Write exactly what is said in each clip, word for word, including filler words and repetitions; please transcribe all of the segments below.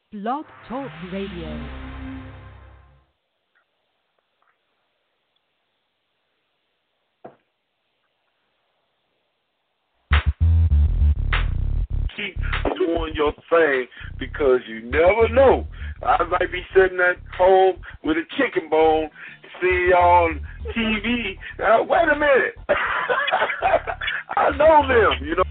Blog Talk Radio. Keep doing your thing because you never know. I might be sitting at home with a chicken bone, see y'all on T V. Now, wait a minute. I know them, you know.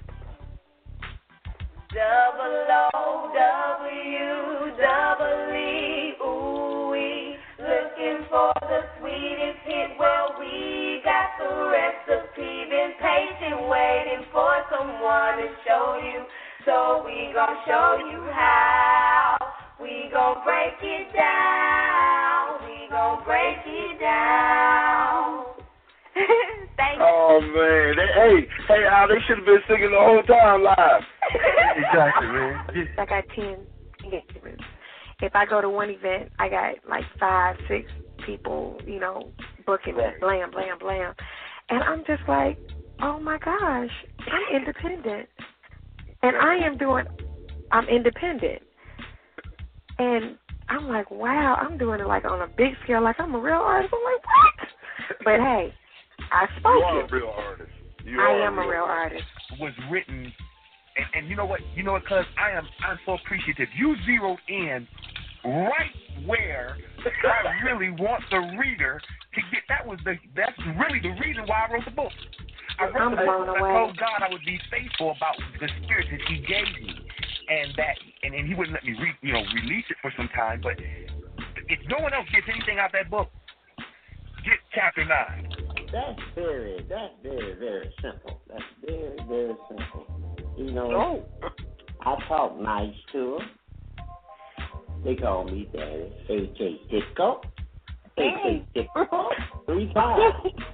Double O W, double E, ooh wee. Looking for the sweetest hit, well we got the recipe. Been patient, waiting for someone to show you. So we gon' show you how. We gon' break it down. We gon' break it down. Thank you. Oh man, they, hey, hey, Al, they should have been singing the whole time live. Exactly, man. I got ten instruments. If I go to one event, I got like five, six people, you know, booking me, blam, blam, blam. And I'm just like, oh my gosh, I'm independent. And I am doing, I'm independent. And I'm like, wow, I'm doing it like on a big scale, like I'm a real artist. I'm like, what? But hey, I spoke You are it. a real artist. You I are am a real artist. Was written, and, and you know what? You know what? Cause I am, I'm so appreciative. You zeroed in right where I really want the reader to get. That was the. That's really the reason why I wrote the book. I wrote I'm the book. blown I away. told God I would be faithful about the spirit that He gave me, and that, and, and He wouldn't let me, re, you know, release it for some time. But if no one else gets anything out of that book, get chapter nine. That's very, that's very, very simple. That's very, very simple. You know, Oh. I talk nice to them. They call me Daddy. A J Disco. A J Disco. Three times.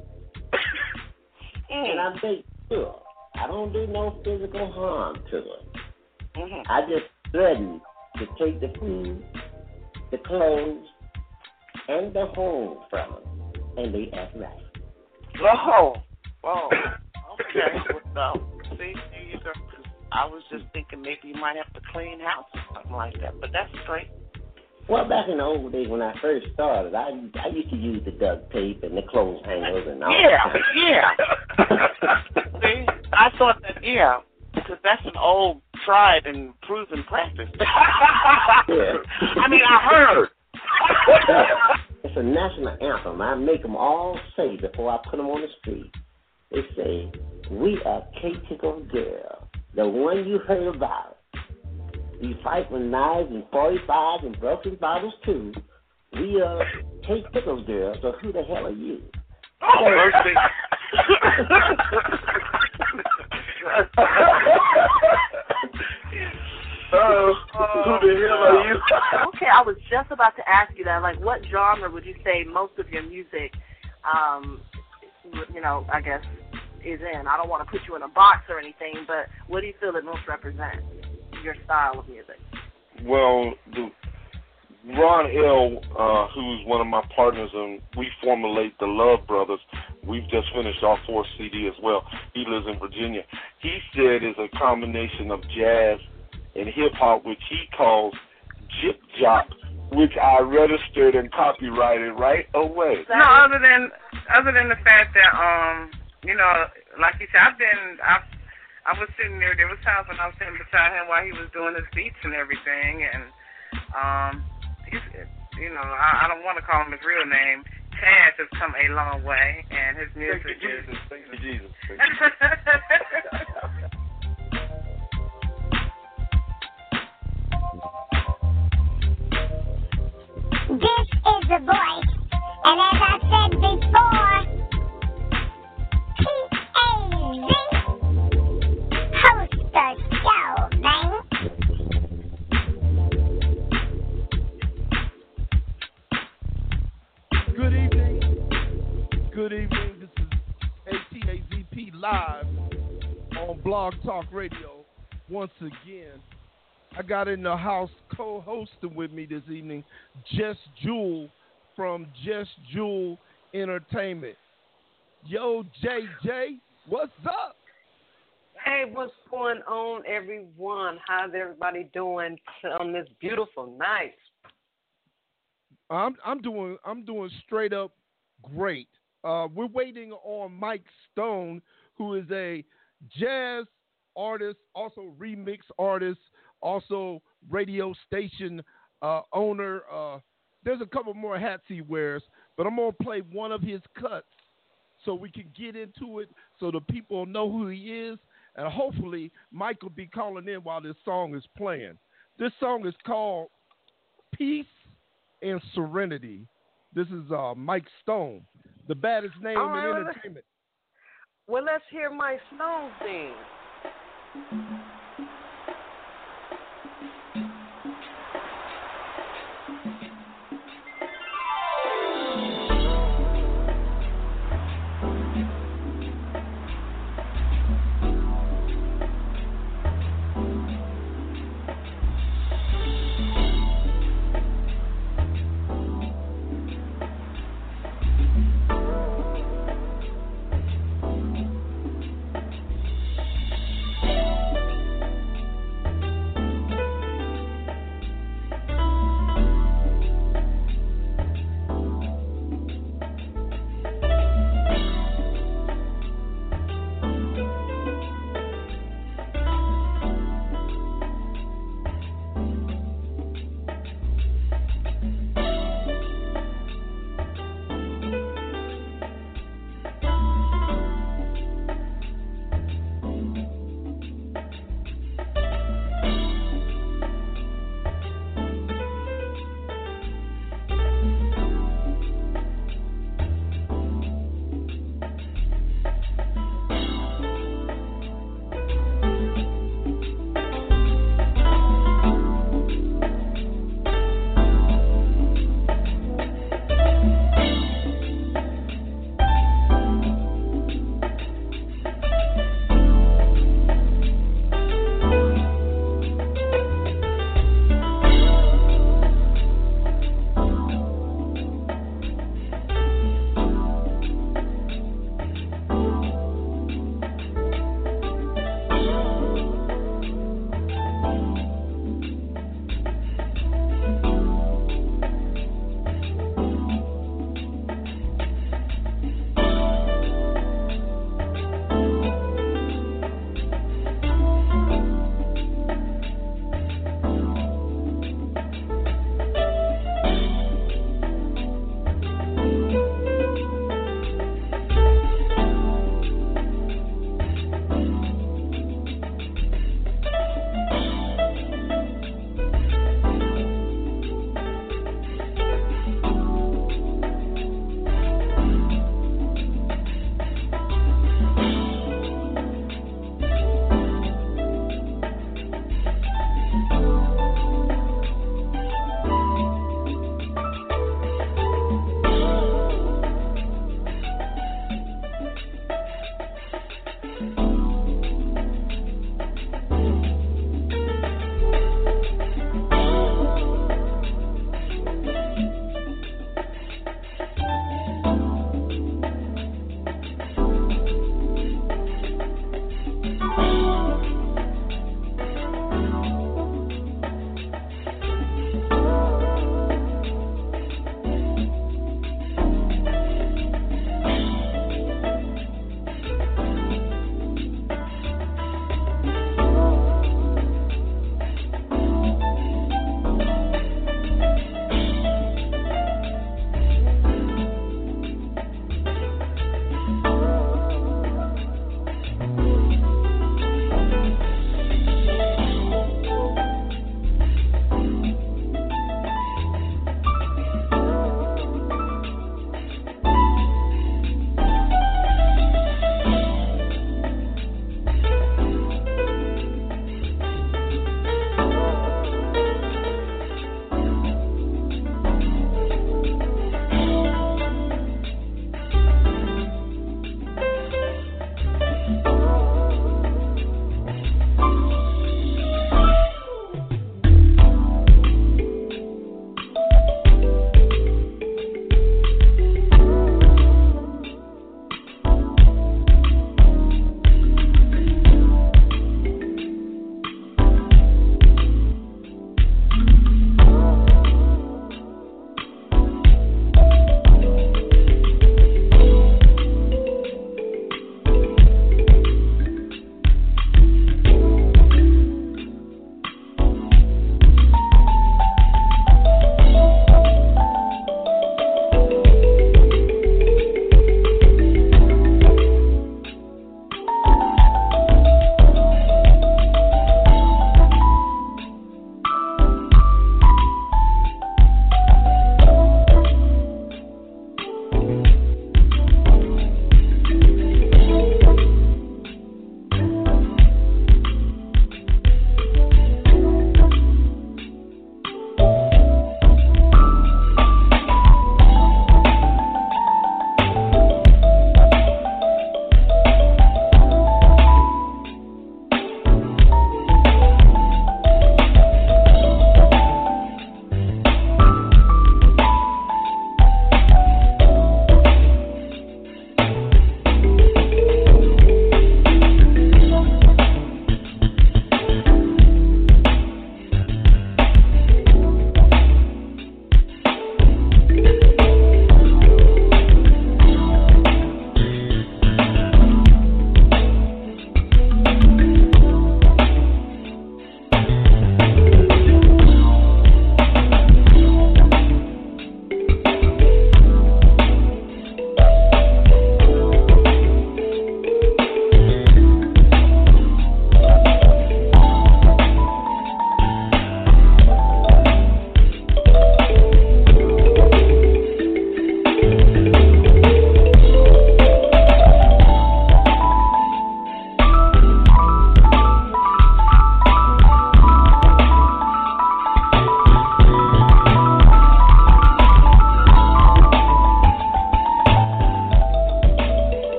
And I make sure I don't do no physical harm to them. Mm-hmm. I just threaten to take the food, the clothes, and the home from them. And they act right. Oh, oh, okay. Well, so, see, you go. I was just thinking maybe you might have to clean house or something like that, but that's great. Well, back in the old days when I first started, I I used to use the duct tape and the clothes hangers and all Yeah, that. yeah. See, I thought that, yeah, because that's an old, tried and proven practice. Yeah. I mean, I heard. It's a national anthem. I make them all say before I put them on the street. They say, "We are K-Tickle Girl, the one you heard about. We fight with knives and forty-fives and broken bottles too. We are K-Tickle Girl, so who the hell are you?" Oh, mercy. Oh, who the hell are you? Okay, I was just about to ask you that. Like, what genre would you say most of your music, um, you know, I guess, is in? I don't want to put you in a box or anything, but what do you feel it most represents, your style of music? Well, the, Ron L., uh, who's one of my partners, and we formulate the Love Brothers. We've just finished our fourth C D as well. He lives in Virginia. He said it's a combination of jazz and hip-hop, which he calls Jip Jop, which I registered and copyrighted right away. No, other than other than the fact that, um, you know, like you said, I've been, I've, I was sitting there, there was times when I was sitting beside him while he was doing his beats and everything, and, um, he's, you know, I, I don't want to call him his real name. Chaz has come a long way, and his music is... Thank you, Jesus. Thank you, Jesus. This is the voice, and as I said before, T A Z, host the show, man. Good evening. Good evening. This is A T A Z P live on Blog Talk Radio. Once again, I got in the house co-hosting with me this evening, Just Jewel from Just Jewel Entertainment. Yo, J J, what's up? Hey, what's going on, everyone? How's everybody doing on this beautiful night? I'm I'm doing I'm doing straight up great. Uh, we're waiting on Mike Stone, who is a jazz artist, also remix artist, also radio station uh, owner. Uh, there's a couple more hats he wears, but I'm gonna play one of his cuts so we can get into it, so the people know who he is, and hopefully Mike will be calling in while this song is playing. This song is called Peace and Serenity. This is uh, Mike Stone, the baddest name All right, in well, entertainment. Well, let's hear Mike Stone sing. Thank you.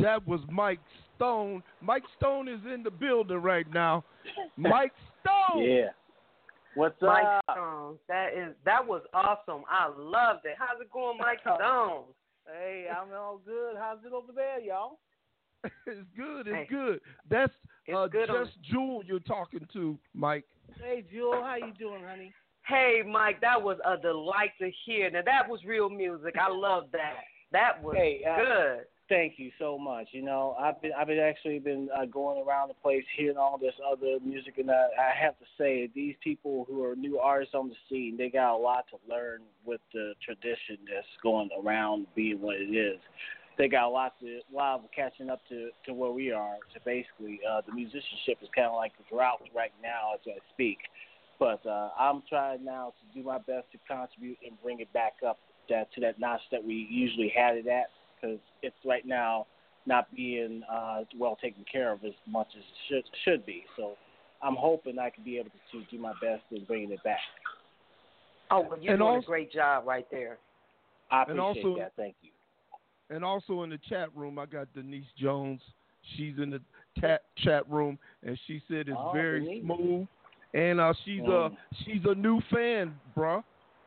That was Mike Stone. Mike Stone is in the building right now. Mike Stone. Yeah. What's Mike up? Stone. That is that was awesome. I loved it. How's it going, Mike Stone? Hey, I'm all good. How's it over there, y'all? It's good. It's Hey. good. That's It's uh, good on- just Jewel you're talking to, Mike. Hey, Jewel, how you doing, honey? Hey, Mike, that was a delight to hear. Now that was real music. I love that. That was Hey, uh, good. Thank you so much. You know, I've been I've been actually been uh, going around the place hearing all this other music, and I, I have to say these people who are new artists on the scene, they got a lot to learn with the tradition that's going around being what it is. They got a lot to a lot of catching up to, to where we are. So basically, uh, the musicianship is kind of like the drought right now as I speak. But uh, I'm trying now to do my best to contribute and bring it back up that to that notch that we usually had it at. Because it's right now not being uh, well taken care of as much as it should should be. So I'm hoping I can be able to, to do my best in bringing it back. Oh, well, you're And doing also- a great job right there. I And appreciate also- that. Thank you. And also in the chat room, I got Denise Jones. She's in the ta- chat room, and she said it's Oh, very Denise. smooth. And uh, she's Mm. a she's a new fan, bruh.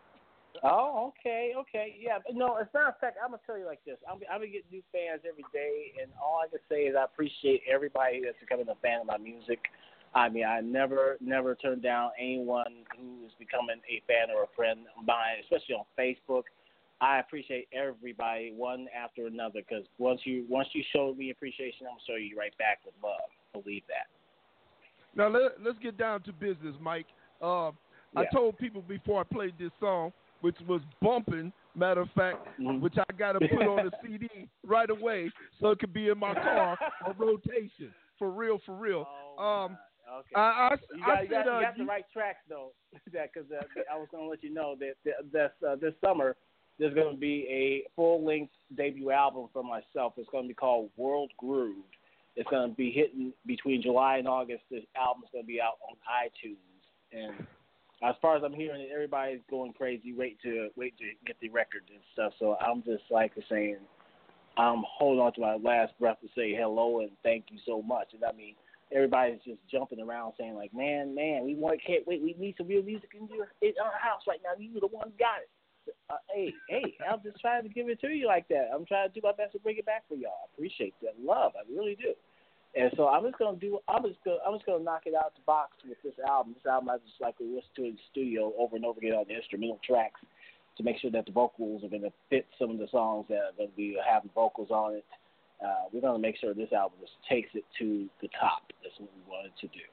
Oh, okay, okay, yeah. But no, as a matter of fact, I'm gonna tell you like this. I'm I'm gonna get new fans every day, and all I can say is I appreciate everybody that's becoming a fan of my music. I mean, I never never turn down anyone who is becoming a fan or a friend of mine, especially on Facebook. I appreciate everybody one after another because once you once you show me appreciation, I'm gonna show you right back with love. Believe that. Now let, let's get down to business, Mike. Uh, I Yeah. told people before I played this song, which was bumping, matter of fact, Mhm. which I got to put on a C D right away so it could be in my car on rotation. For real, for real. Oh, um, my. Okay. I, I, You I got, you said, got, uh, you got the you- right tracks though. that because uh, I was going to let you know that that this uh, this summer there's going to be a full length debut album for myself. It's going to be called World Grooved. It's going to be hitting between July and August. This album's going to be out on iTunes, and as far as I'm hearing, everybody's going crazy, wait to wait to get the record and stuff. So I'm just like saying, I'm holding on to my last breath to say hello and thank you so much. And I mean, everybody's just jumping around saying like, man, man, we want can't wait. We need some real music in your in our house right now. You're the one who got it. Uh, hey, hey, I'm just trying to give it to you like that. I'm trying to do my best to bring it back for y'all. I appreciate that love. I really do. And so I'm just gonna do. I'm just gonna. I'm just gonna knock it out the box with this album. This album I just like to listen to in the studio over and over again on the instrumental tracks to make sure that the vocals are gonna fit some of the songs that are gonna be having vocals on it. Uh, we're gonna make sure this album just takes it to the top. That's what we wanted to do.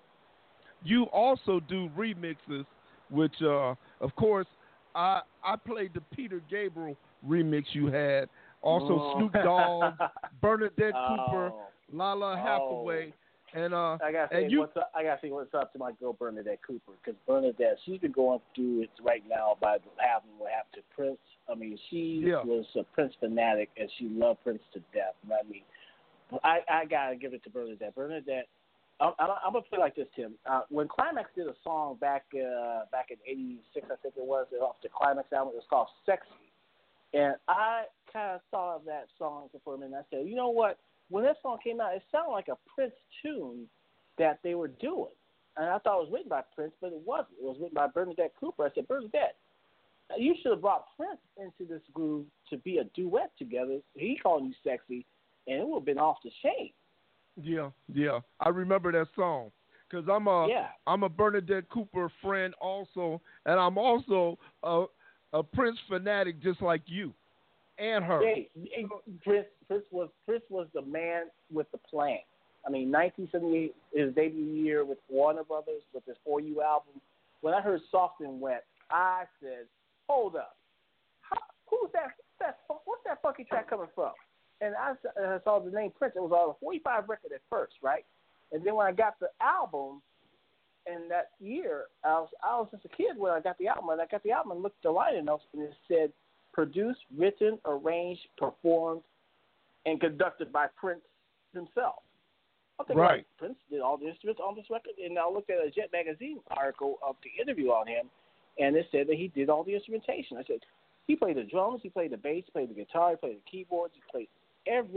you also do remixes, which, uh, of course, I I played the Peter Gabriel remix you had. Also, Oh. Snoop Dogg, Bernadette Oh. Cooper, Lala Hathaway, and uh, I gotta and say you. what's up. I gotta say what's up to my girl Bernadette Cooper because Bernadette, she's been going through it right now by having what happened to Prince. I mean, she Yeah. was a Prince fanatic and she loved Prince to death. And I mean, I I gotta give it to Bernadette. Bernadette, I'm, I'm, I'm gonna play like this, Tim. Uh, when Climax did a song back uh, back in eighty-six, I think it was, off the Climax album, it was called "Sexy," and I kind of thought of that song for a minute. I said, you know what? When that song came out, it sounded like a Prince tune that they were doing. And I thought it was written by Prince, but it wasn't. It was written by Bernadette Cooper. I said, Bernadette, you should have brought Prince into this groove to be a duet together. He called you sexy, and it would have been off the chain. Yeah, yeah, I remember that song because I'm a Yeah. am a Bernadette Cooper friend also, and I'm also a a Prince fanatic just like you and her. Hey, hey, Prince, Prince was Prince was the man with the plan. I mean, nineteen seventy-eight, his debut year with Warner Brothers with his For You album. When I heard Soft and Wet, I said, "Hold up, How, who's that? What's that? What's that funky track coming from?" And I, I saw the name Prince. It was on a forty-five record at first, right? And then when I got the album, in that year, I was I was just a kid when I got the album. And I got the album and looked at the liner notes, and it said, "Produced, written, arranged, performed, and conducted by Prince himself." I think Right. like, Prince did all the instruments on this record, and I looked at a Jet Magazine article of the interview on him, and it said that he did all the instrumentation. I said, he played the drums, he played the bass, he played the guitar, he played the keyboards, he played every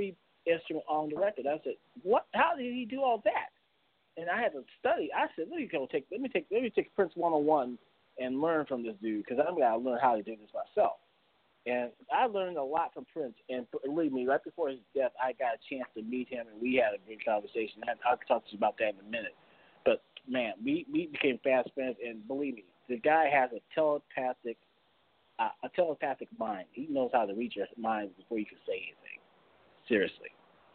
instrument on the record. I said, what? How did he do all that? And I had to study. I said, let me go take, let me take, let me take Prince one oh one and learn from this dude because I'm gonna learn how to do this myself. And I learned a lot from Prince. And believe me, right before his death, I got a chance to meet him, and we had a good conversation. I'll talk to you about that in a minute. But man, we we became fast friends, and believe me, the guy has a telepathic, uh, a telepathic mind. He knows how to read your mind before you can say anything. Seriously.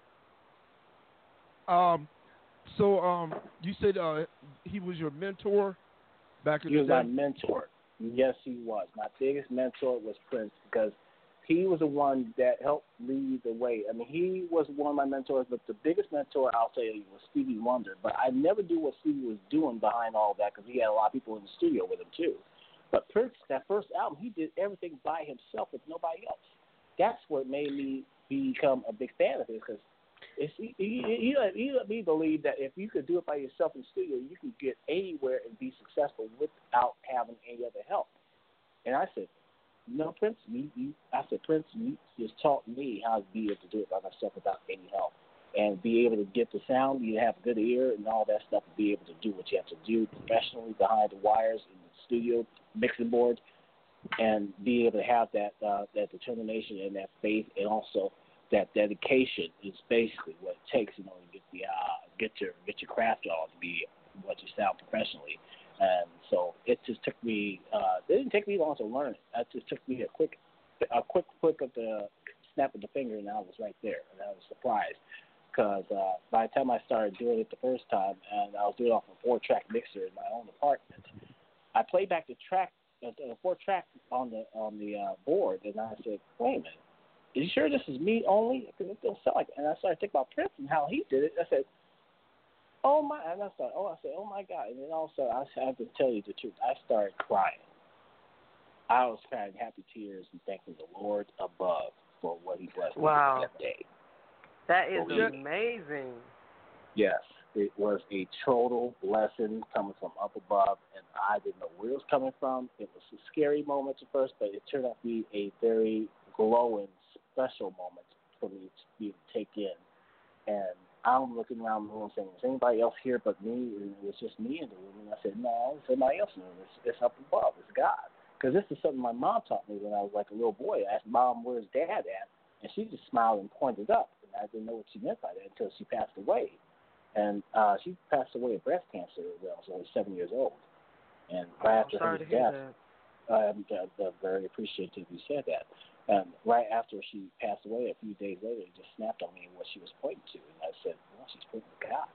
Um. So, um, you said uh, he was your mentor back in He the was day? my mentor. Yes, he was. My biggest mentor was Prince because he was the one that helped lead the way. I mean, he was one of my mentors, but the biggest mentor, I'll say, was Stevie Wonder. But I never knew what Stevie was doing behind all that because he had a lot of people in the studio with him, too. But Prince, that first album, he did everything by himself with nobody else. That's what made me become a big fan of his because It's, he, he, he, let, he let me believe that if you could do it by yourself in the studio, you could get anywhere and be successful without having any other help. And I said, no, Prince, you, you, I said, Prince, you just taught me how to be able to do it by myself without any help. And be able to get the sound, you have a good ear and all that stuff, and be able to do what you have to do professionally behind the wires in the studio, mixing board, and be able to have that uh, that determination and that faith, and also that dedication is basically what it takes in order to get the uh, get your get your craft on to be what you sound professionally. And so it just took me. Uh, it didn't take me long to learn it. It just took me a quick a quick click of the snap of the finger, and I was right there. And I was surprised because uh, by the time I started doing it the first time, and I was doing it off a four-track mixer in my own apartment, I played back the track, uh, the four-track on the on the uh, board, and I said, "Wait a minute. Are you sure this is me only? Because it don't sound like it." And I started thinking about Prince and how he did it. I said, oh, my. And I started, oh, I said, oh, my God. And then also, I have to tell you the truth. I started crying. I was crying happy tears and thanking the Lord above for what he blessed me Wow. that day. That is Believe amazing. Yes, it was a total blessing coming from up above, and I didn't know where it was coming from. It was a scary moment at first, but it turned out to be a very glowing, special moment for me to be able to take in. And I'm looking around the room saying, is anybody else here but me? And it was just me in the room. And I said, no, there's somebody else in the room. It's, it's up above. It's God. Because this is something my mom taught me when I was like a little boy. I asked Mom, where's Dad at? And she just smiled and pointed up. And I didn't know what she meant by that until she passed away. And uh, she passed away of breast cancer when I was only seven years old. And right Oh, after sorry her to hear death, that. I'm, I'm very appreciative you said that. And right after she passed away, a few days later, it just snapped on me what she was pointing to. And I said, well, she's pointing to God.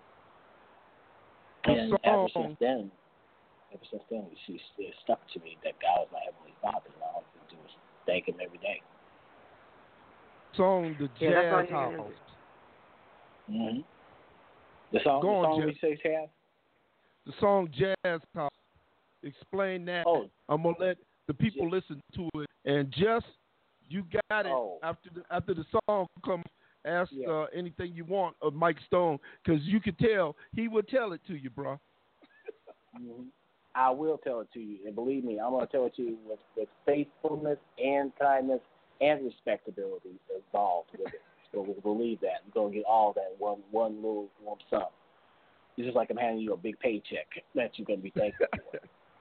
And So, ever since then, ever since then, she it stuck to me that God was my Heavenly Father. And all I can do is thank Him every day. Song, The Yeah, that's all Jazz you can House. do. Mm-hmm. The song, Go the on, song Jeff. we say, Chad? The song Jazz House. Explain that. Oh. I'm going to let the people listen to it. And just, you got it. Oh. After the after the song comes, ask Yeah. uh, anything you want of Mike Stone, because you could tell, he would tell it to you, bro. Mm-hmm. I will tell it to you. And believe me, I'm going to tell it to you with, with faithfulness and kindness and respectability involved with it. So believe that. You're going to get all that one one little lump sum. It's just like I'm handing you a big paycheck that you're going to be thankful for.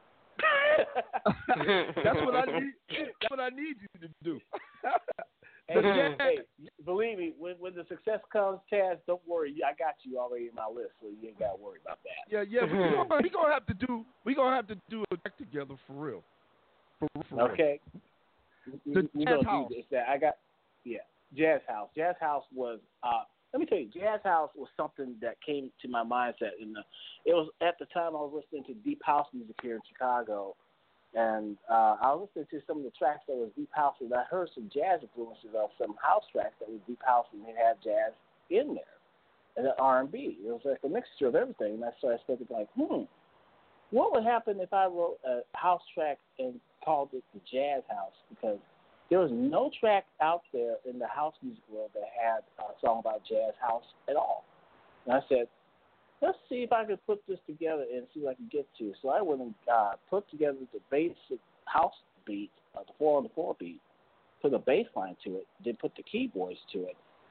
That's what I need. That's what I need you to do. Hey, hey, believe me, when when the success comes, Taz, don't worry. I got you already in my list, so you ain't got to worry about that. Yeah, yeah. We're gonna, we gonna have to do. We gonna have to do a track together for real. For, for real. Okay. The We're Jazz gonna House. do this. That I got. Yeah, Jazz House. Jazz House was. Uh, let me tell you, Jazz House was something that came to my mindset. In the, it was at the time I was listening to deep house music here in Chicago. And uh, I was listening to some of the tracks that was deep house, and I heard some jazz influences of some house tracks that was deep house, and they had jazz in there, and then R and B. It was like a mixture of everything. And I started thinking, like, hmm, what would happen if I wrote a house track and called it the Jazz House? Because there was no track out there in the house music world that had a song about jazz house at all. And I said, let's see if I can put this together and see what I can get to. So I went and uh, put together the basic house beat, uh, the four on the four beat, put a bass line to it, then put the keyboards to it,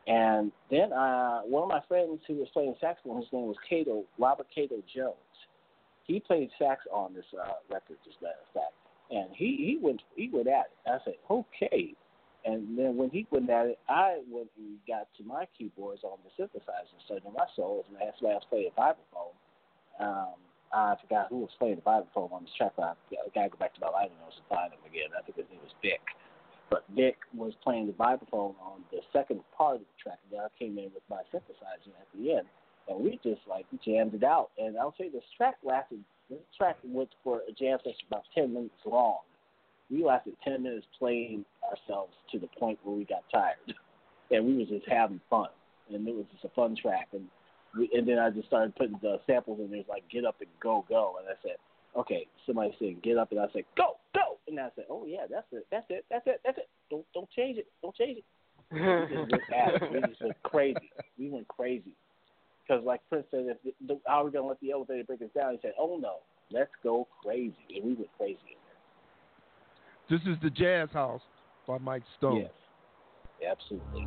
And then uh, one of my friends who was playing saxophone, his name was Cato, Robert Cato Jones. He played sax on this uh, record, as a matter of fact. And he, he went he went at it. I said, okay. And then when he went at it, I went and got to my keyboards on the synthesizer and started my solos, and that's why I was playing vibraphone. Um, I forgot who was playing the vibraphone on this track. I, I got to go back to my liner notes and find him again. I think his name was Vic. But Vic was playing the vibraphone on the second part of the track, and then I came in with my synthesizer at the end. And we just, like, we jammed it out. And I'll say this track lasted, this track went for a jam session about ten minutes long. We lasted ten minutes playing ourselves to the point where we got tired. And we was just having fun. And it was just a fun track. And we, and then I just started putting the samples in there, like, get up and go, go. And I said, okay, somebody said, get up. And I said, go, go. And I said, oh, yeah, that's it, that's it, that's it, that's it. Don't, don't change it, don't change it. We just went at it. We just went crazy. We went crazy. Because, like Prince said, if the, the, how are we going to let the elevator break us down? He said, oh, no, let's go crazy. And we went crazy in there. This is the Jazz House by Mike Stone. Yes, absolutely.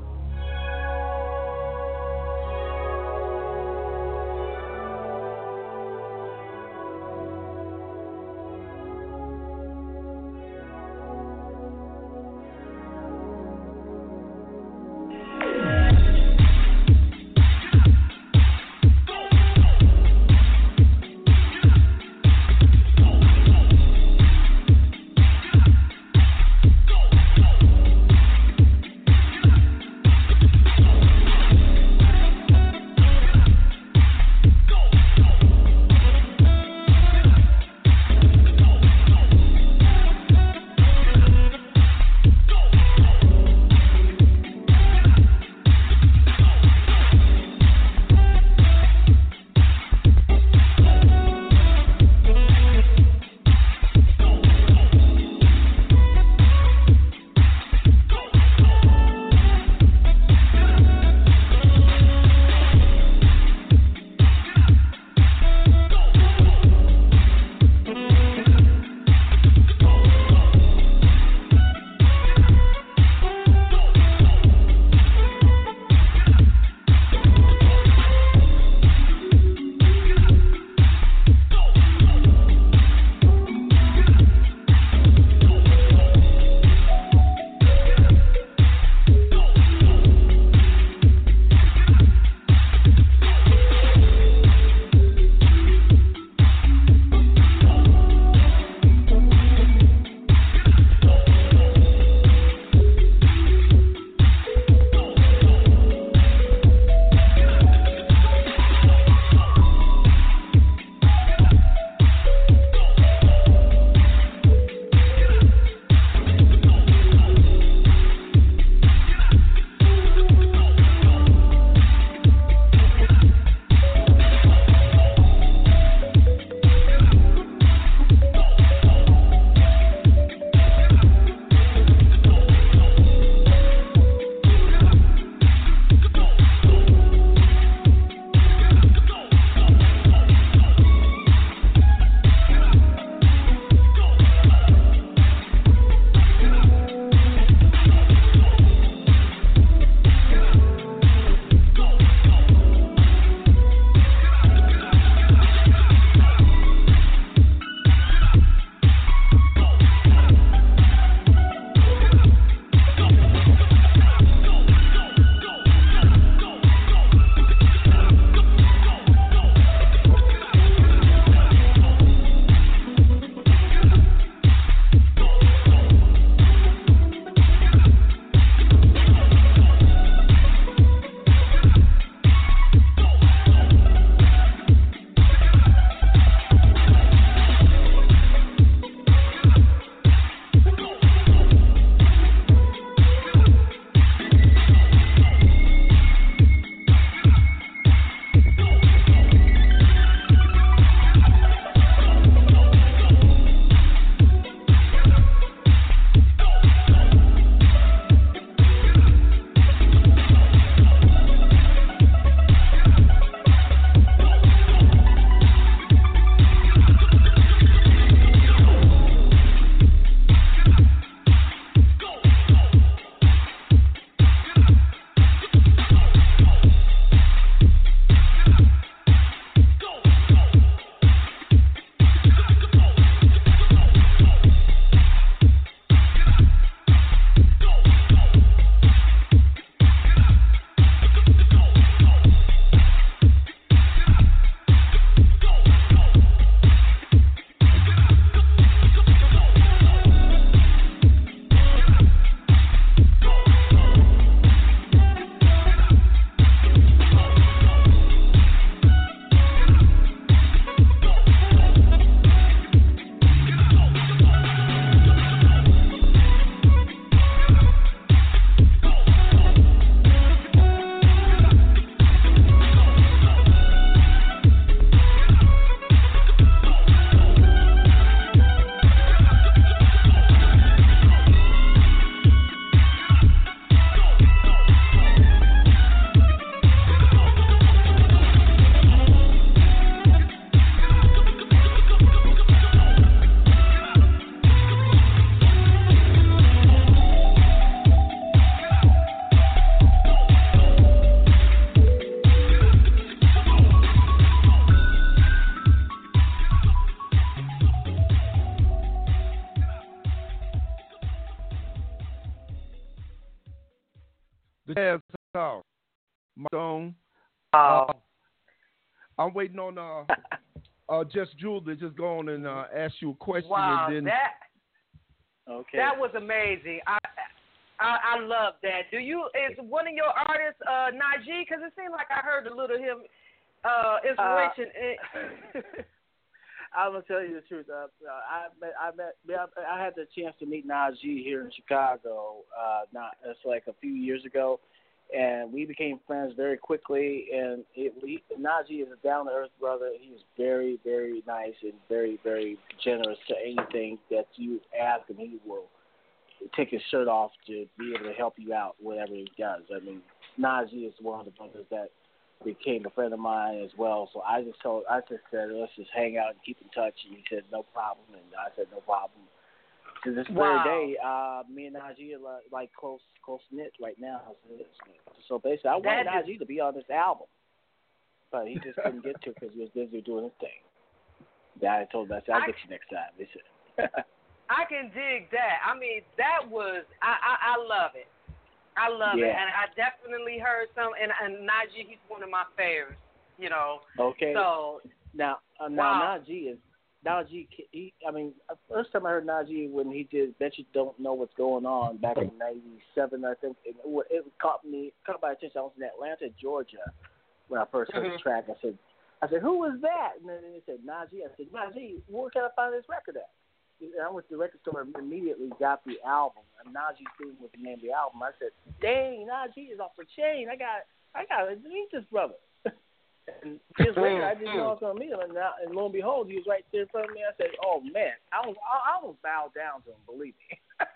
the jazz house. Mike Stone. Oh. Uh, I'm waiting on uh, uh, Just Jewel to just go on and uh, ask you a question. Wow, and then that okay. that was amazing. I, I I love that. Do you is one of your artists uh, Najee? Because it seemed like I heard a little him uh, inspiration. Uh, I'm gonna tell you the truth. Uh, I met, I met, I had the chance to meet Najee here in Chicago. Uh, not it's like a few years ago, and we became friends very quickly. And it, we, Najee is a down to earth brother. He is very, very nice and very, very generous to anything that you ask him. He will take his shirt off to be able to help you out, whatever he does. I mean, Najee is one of the brothers that became a friend of mine as well. So I just told, I just said, let's just hang out and keep in touch. And he said, no problem. And I said, no problem. To this Wow. very day, uh, me and Najee are like close, close knit right now. So basically, I wanted That Najee to be on this album, but he just couldn't get to it because he was busy doing his thing. Yeah, I told him, I said, I'll I, get you next time. They said, I can dig that. I mean, that was, I, I, I love it. I love yeah. it. And I definitely heard some, and, and Najee, he's one of my favorites, you know. Okay. So, now, uh, now wow. Najee is, Najee, he, I mean, first time I heard Najee when he did Bet You Don't Know What's Going On back in ninety-seven, I think, it, it caught me, caught my attention. I was in Atlanta, Georgia, when I first heard Mm-hmm. the track. I said, I said, who was that? And then they said, Najee. I said, Najee, where can I find this record at? And I went to the record store and immediately got the album. And Najee Theme was the name of the album. I said, dang, Najee is off the chain. I got, I got to meet this brother. And years later, I didn't know I was going to meet him. And, now, and lo and behold, he was right there in front of me. I said, oh, man, I was, I, I was bowed down to him, believe me.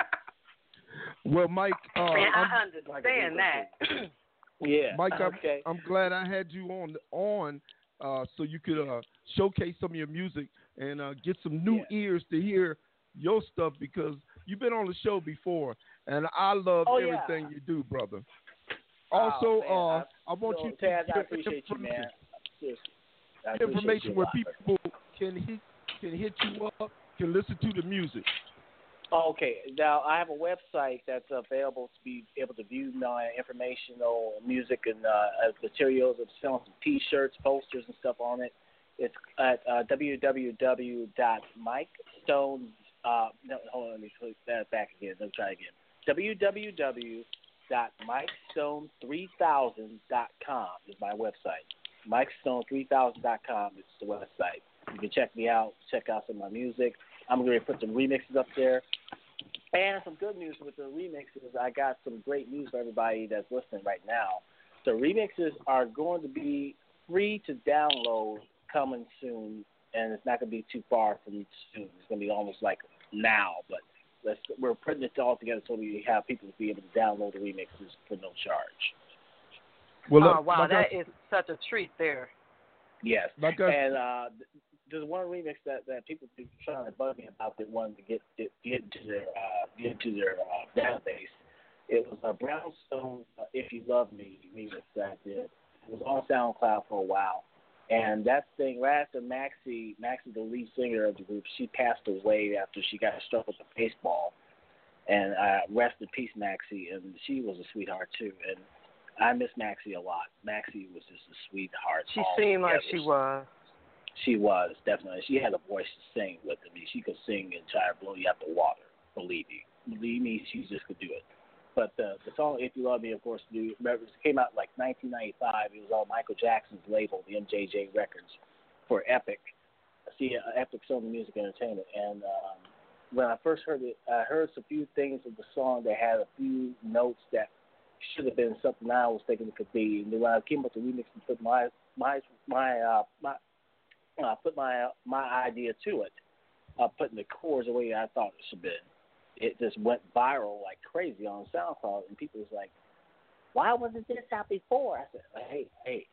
Well, Mike, uh, Man, I I'm, understand that. yeah. Mike, I'm, okay. I'm glad I had you on on uh, so you could uh, showcase some of your music and uh, get some new Yeah. ears to hear your stuff, because you've been on the show before, and I love Oh, everything yeah. you do, brother. Oh, Also, man, uh, I, I want so, you to Taz, give I appreciate you, information, man. Seriously. I appreciate information you a where lot, people can hit can hit you up, can listen to the music. Okay, now I have a website that's available to be able to view my informational music and uh, materials. I'm selling some T-shirts, posters, and stuff on it. It's at uh, w w w dot mike stone. Uh, no, hold on, let me click that back again. Let me try again. w w w dot mike stone three thousand dot com is my website. mike stone three thousand dot com is the website. You can check me out, check out some of my music. I'm going to put some remixes up there. And some good news with the remixes, I got some great news for everybody that's listening right now. The remixes are going to be free to download coming soon, and it's not going to be too far from soon. It's going to be almost like now, but let's, we're putting it all together so we have people to be able to download the remixes for no charge. Well, oh, look, wow, like that I, is such a treat there. Yes. Like I, and uh, there's one remix that, that people be trying to bug me about that wanted to get get, get into their uh, get into their uh, database. It was a Brownstone uh, "If You Love Me" remix that I did. It was on SoundCloud for a while, and that thing right after Maxie, Maxie, the lead singer of the group, she passed away after she got struck with a baseball. And uh, rest in peace, Maxie, and she was a sweetheart too. And I miss Maxie a lot. Maxie was just a sweetheart. She seemed like she was. She was, definitely. She had a voice to sing with. I mean, she could sing and try to blow you out the water, believe me. Believe me, she just could do it. But the, the song "If You Love Me," of course, it came out like nineteen ninety-five. It was on Michael Jackson's label, the M J J Records, for Epic. See, uh, Epic Sony Music Entertainment. And um, when I first heard it, I heard a few things of the song that had a few notes that should have been something I was thinking it could be. And then when I came up with the remix and put my my my uh, my uh, put my uh, my idea to it, uh, putting the chords the way I thought it should be. It just went viral like crazy on SoundCloud, and people was like, "Why wasn't this out before?" I said, "Hey, hey,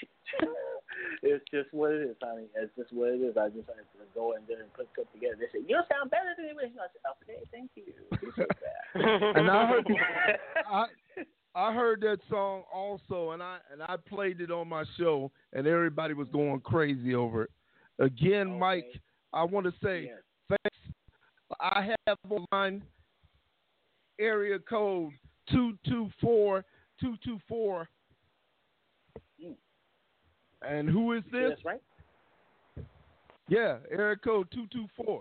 it's just what it is, honey. It's just what it is. I just had to go in there and put it together." They said, "You sound better than the original." I said, "Okay, thank you. Appreciate that." and I heard, I, I heard that song also, and I and I played it on my show, and everybody was going crazy over it. Again, okay. Mike, I want to say yes. thanks. I have on area code two two four two two four. Mm. And who is this? That's right. Yeah, area code two two four.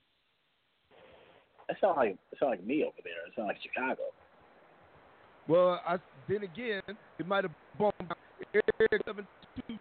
That sounds like it sound like me over there. It sounds like Chicago. Well, I, then again, it might have bumped area seven two.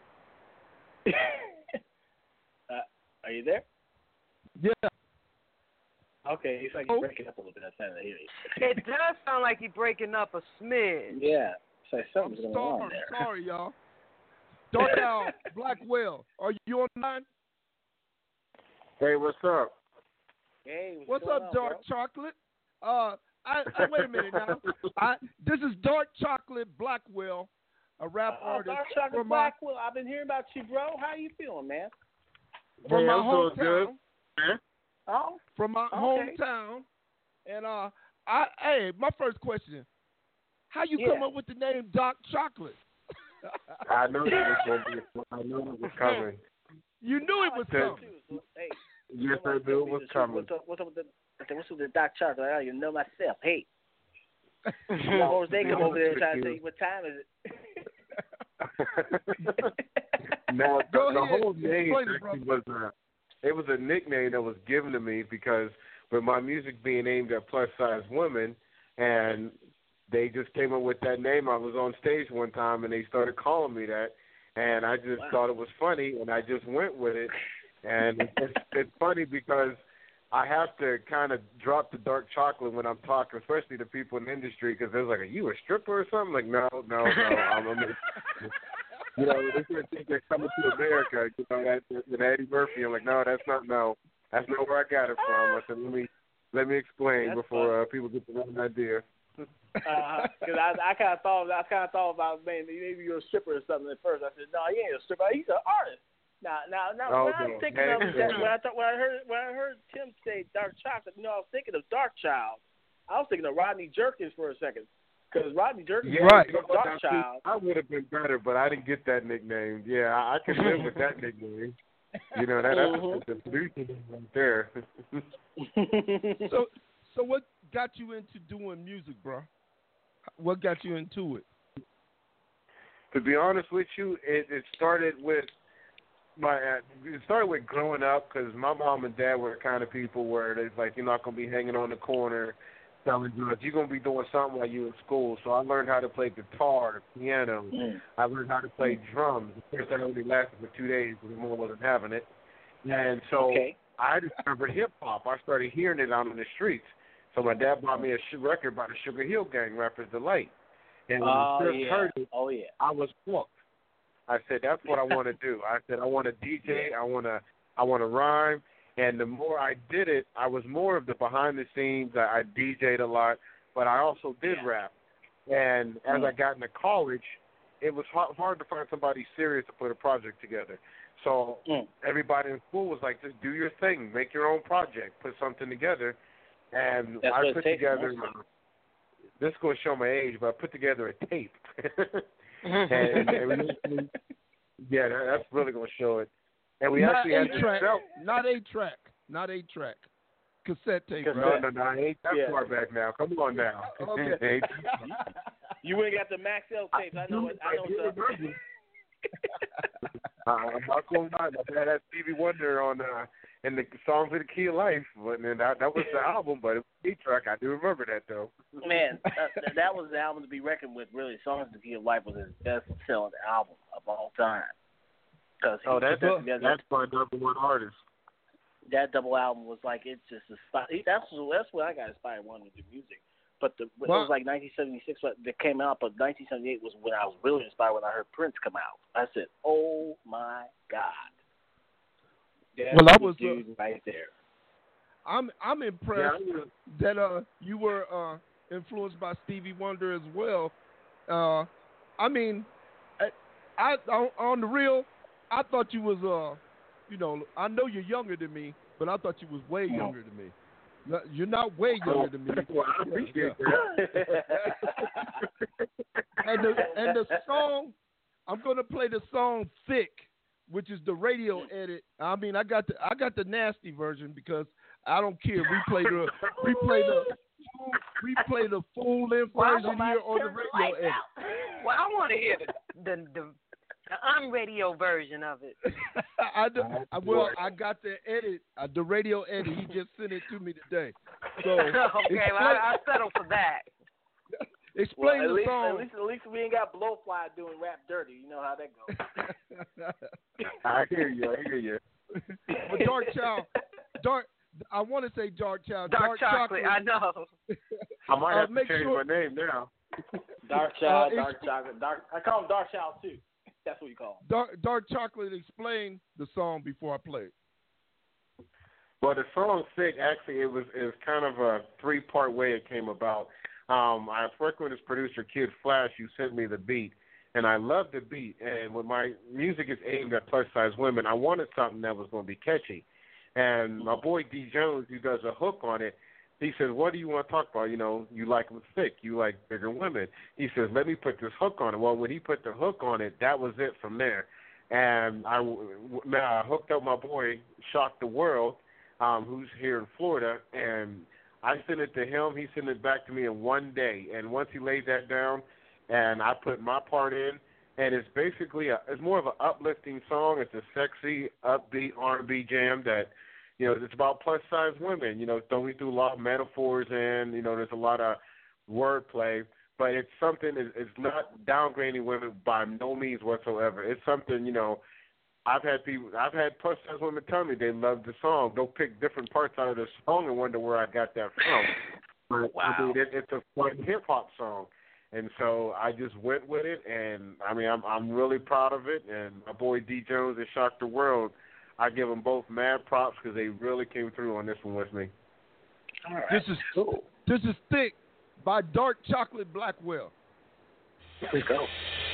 uh, are you there? Yeah. Okay, it's like you're breaking up a little bit. I'm trying to hear you. It does sound like you're breaking up a smidge. Yeah, it's like something's I'm going sorry, on there. sorry, y'all. Dark Owl Blackwell, are you on the line? Hey, what's up? Hey, what's, what's up, on, Dark bro? Chocolate? Uh, I, I wait a minute now. I, this is Dark Chocolate Blackwell, a rap Oh, artist Dark Chocolate from my Blackwell. I've been hearing about you, bro. How you feeling, man? from Hey, my I'm doing good. hometown. Huh? Oh, From my okay. hometown, and uh, I hey, my first question: how you Yeah. come up with the name Dark Chocolate? I knew it was going to be. I knew it was coming. You knew it was coming. Hey, Yes, I knew it was coming. What's up, what's up with the what's up with the Dark Chocolate? I don't even know myself. Hey, Morris, they come over there trying to tell you what time is it. Now, the, Go the ahead. whole name Explain it, actually was a, it was a nickname that was given to me because with my music being aimed at plus size women, and they just came up with that name. I was on stage one time and they started calling me that, and I just Wow. thought it was funny, and I just went with it. And it's, it's funny because I have to kind of drop the dark chocolate when I'm talking, especially to people in the industry, because they're like, "Are you a stripper or something?" Like, no, no, no. I'm a, you know, they're going to think they're coming to America. You know, that, that Eddie Murphy. I'm like, no, that's not no. That's not where I got it from. I said, let me let me explain That's before uh, people get the wrong idea. Because uh, I, I kind of thought, I kind of thought about maybe maybe you're a stripper or something at first. I said, no, he ain't a stripper. He's an artist. Now, now, now, Oh, when I was no. thinking Hey. of that, when I thought, when I heard, when I heard Tim say Dark Chocolate, you know, I was thinking of Dark Child. I was thinking of Rodney Jerkins for a second, because Rodney Jerkins Yeah, was right. Dark Now, see, Child. I would have been better, but I didn't get that nickname. Yeah, I, I could live with that nickname. You know, that, Mhm. that's the producer right there. So, so what got you into doing music, bro? What got you into it? To be honest with you, it, it started with my. Uh, it started with growing up because my mom and dad were the kind of people where they're like, you're not gonna be hanging on the corner selling drugs. You're gonna be doing something while you're in school. So I learned how to play guitar, piano. Mm. I learned how to play drums. Of course, that only lasted for two days because mom wasn't having it. And so Okay. I discovered hip hop. I started hearing it out in the streets. So my dad bought me a sh- record by the Sugar Hill Gang, Rapper's Delight. And when Oh I first yeah. heard it, Oh yeah. I was hooked. I said, that's what I want to do. I said, I want to D J. I want to, I want to rhyme. And the more I did it, I was more of the behind the scenes. I, I D J'd a lot, but I also did Yeah. rap. And as Mm. I got into college, it was hard, hard to find somebody serious to put a project together. So Mm. everybody in school was like, just do your thing, make your own project, put something together. And That's I what it put takes together, mostly. this is going to show my age, but I put together a tape. and, and we actually, yeah, that, that's really going to show it. And we not actually had eight to track, sell. not eight track, not eight track, cassette tape. Cassette. No, Right? no, no, I ain't that Yeah. far back now. Come on now. Okay. Ain't- You wouldn't got the Max L tapes. I know it. I know do it's remember. uh, I'm not going to lie. My dad had Stevie Wonder on uh, in the Songs of the Key of Life, but and that that was the album, but it was eight track. I do remember that though. Man, uh, th- that was the album to be reckoned with. Really, Songs of the Key of Life was his best-selling album of all time. Cause he Oh, that's put that together. that's my number one artist. That double album was like it's just a spot. That's that's what I got inspired wanting to do music. But the, it was like nineteen seventy-six that came out, but nineteen seventy-eight was when I was really inspired when I heard Prince come out. I said, "Oh my God!" That's Well, I the was, uh, dude right there. I'm I'm impressed Yeah, I'm- that uh you were uh influenced by Stevie Wonder as well. Uh, I mean, I, I on, on the real, I thought you was uh, you know, I know you're younger than me, but I thought you was way younger than me. No, you're not way younger than me. Well, I appreciate that. and the and the song, I'm gonna play the song "Thick," which is the radio edit. I mean, I got the I got the nasty version because I don't care. We play the we play the full, we play the full length Well, version here on the radio edit. Well, I want to hear the the, the the unradio version of it. I, do, I well, I got the edit, uh, the radio edit. He just sent it to me today. So okay, well, I, I settle for that. Explain well, at the least, song. At least, at least we ain't got Blowfly doing rap dirty. You know how that goes. I hear you. I hear you. But Dark Child, Dark. I want to say Dark Child. Dark, Dark chocolate, chocolate. I know. I might have uh, to make change sure, my name now. Dark Child, uh, Dark Chocolate, Dark. I call him Dark Child too. That's what you call him. Dark, Dark Chocolate, explain the song before I play it. Well, the song "Sick" actually it was is kind of a three part way it came about. Um, I was working with this producer, Kid Flash, who sent me the beat, and I loved the beat. And when my music is aimed at plus size women, I wanted something that was going to be catchy. And my boy D Jones, who does a hook on it, he says, "What do you want to talk about? You know, you like them thick, you like bigger women." He says, "Let me put this hook on it." Well, when he put the hook on it, that was it from there. And I, I hooked up my boy, Shock the World, um, who's here in Florida, and I sent it to him. He sent it back to me in one day. And once he laid that down, and I put my part in, and it's basically a, it's more of an uplifting song. It's a sexy, upbeat R and B jam that, you know, it's about plus size women. You know, throwing through a lot of metaphors and, you know, there's a lot of wordplay. But it's something. It's not downgrading women by no means whatsoever. It's something, you know. I've had people, I've had plus size women tell me they love the song. They'll pick different parts out of the song and wonder where I got that from. But, wow. I mean, it, it's a fun hip hop song, and so I just went with it. And I mean, I'm I'm really proud of it. And my boy D Jones and Shock the World, I give them both mad props because they really came through on this one with me. All right. This is cool. This is Thick by Dark Chocolate Blackwell. Here we go.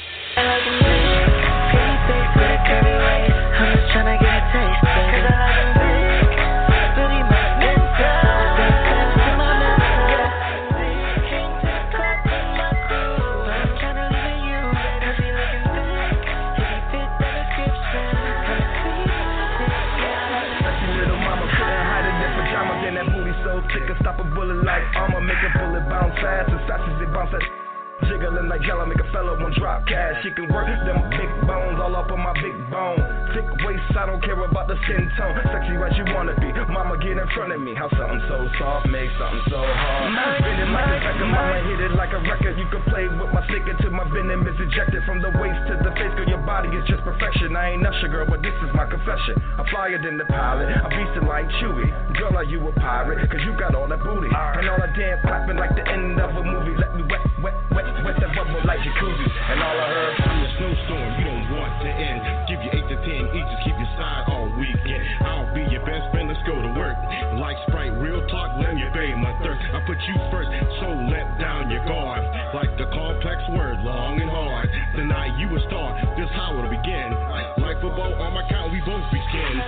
I'm just tryna get a taste, baby. Cause I like them big, pretty much mental. To my mental. Came to the club with my crew. I'm tryna leave with you, baby. Be looking thick. If you fit the description, come see me. Sexy little mama couldn't hide it in pajamas. And that booty so thick, can stop a bullet like armor. Make a bullet bounce fast. And sausages, they bounce at jiggling like jello, make a fella one drop cash. She can work them big bones all up on my big bone. Thick waist, I don't care about the skin tone. Sexy what you wanna be, mama get in front of me. How something so soft makes something so hard. Spinning like a second, mama hit it like a record. You can play with my stick until my venom is ejected. From the waist to the face, girl, your body is just perfection. I ain't Usher, girl, but this is my confession. I'm flyer than the pilot, I'm beastin' like Chewie. Girl, are you a pirate? Cause you got all that booty. And all that dance clapping like the end of a movie. Let me wet, wet, wet, wet that bubble like jacuzzi. And all I heard from the snowstorm, you don't want to end. Give you eight to ten each, just keep your side all weekend. I'll be your best friend, let's go to work. Like Sprite, real talk, let me obey my thirst. I put you first, so let down your guard. Like the complex word, long and hard. Tonight you a star, this how it'll begin. Like football on my count, we both be skins.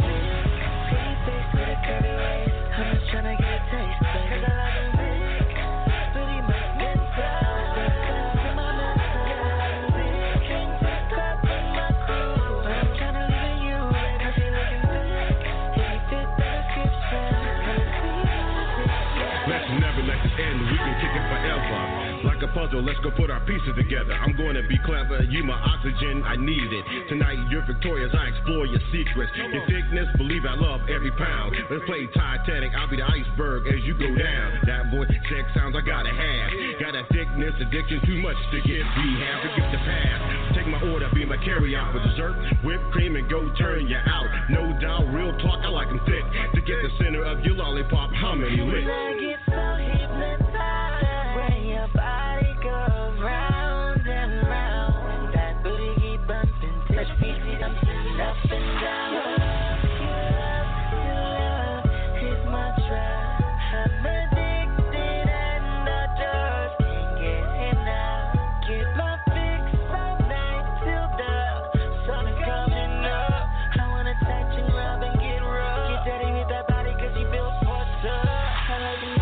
I'm just tryna get a taste, baby. Cause I like them big, pretty much mental. To my mental. Came to the club with my crew. But I'm tryna leave with you, baby. Be looking thick. If you fit the description, come see me. Let's never let this end, we can kick it forever. Like a puzzle, let's go put our pieces together. I'm going to be clever, you my oxygen, I need it. Tonight you're victorious, I explore your secrets. Your thickness, believe I love every pound. Let's play Titanic, I'll be the iceberg as you go down. That boy, sex sounds I gotta have. Got a thickness, addiction, too much to get rehab. Forget the past, take my order, be my carry out with dessert, whipped cream and go turn you out. No doubt, real talk, I like them thick. To get the center of your lollipop, how many licks? I get so hypnotized when your body goes round and round. That booty keep bumping, touch me jumping up and down. Your love, your love is my trap. I'm addicted and I just can't get enough. Get my fix all night till the sun is coming up. I wanna touch and rub and get rough. Get dirty with that body 'cause you built for tough. I like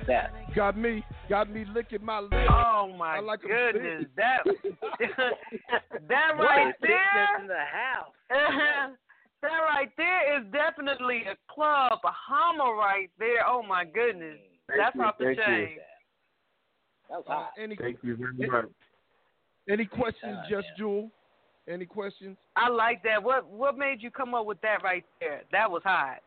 that. Got me, got me licking my lips. Oh my I like 'em goodness, big. that that right Boy, there, in the house. that right there is definitely a club, a hammer right there. Oh my goodness, Thank that's you, off the thank you. chain. That was Uh, hot. any Thank you very much. any questions, Uh, Just yeah. Jewel? Any questions? I like that. What what made you come up with that right there? That was hot.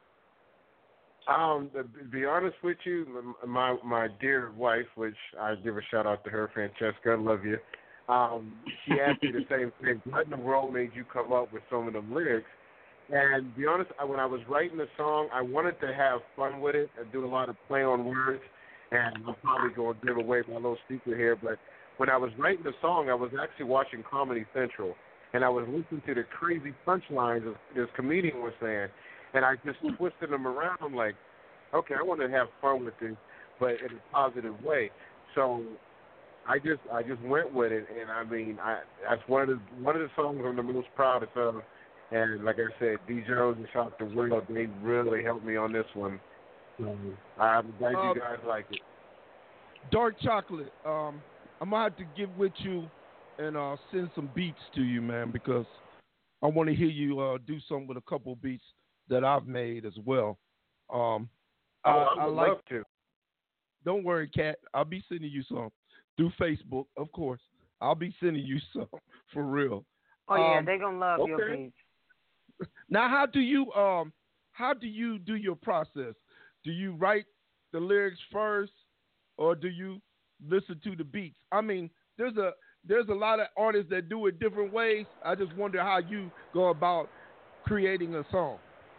Um, to be honest with you, my my dear wife, which I give a shout out to her, Francesca, I love you. Um, she asked me the same thing. What in the world made you come up with some of them lyrics? And to be honest, I, when I was writing the song, I wanted to have fun with it and do a lot of play on words. And I'm probably going to give away my little secret here, but when I was writing the song, I was actually watching Comedy Central, and I was listening to the crazy punchlines of this comedian was saying, and I just twisted them around. I'm like, okay, I want to have fun with this, but in a positive way. So I just I just went with it, and I mean, I that's one of the one of the songs I'm the most proudest of. And like I said, D Jones and Shout the World, they really helped me on this one. So I'm glad Uh, you guys like it. Dark Chocolate. Um, I'm gonna have to get with you and uh, send some beats to you, man, because I want to hear you uh, do something with a couple beats that I've made as well. Um, Oh, I, I I would like. love to. Don't worry, Kat. I'll be sending you some through Facebook, of course. I'll be sending you some for real. Oh yeah, Um, they gonna love your okay. beats. Now, how do you um, how do you do your process? Do you write the lyrics first, or do you listen to the beats? I mean, there's a there's a lot of artists that do it different ways. I just wonder how you go about creating a song.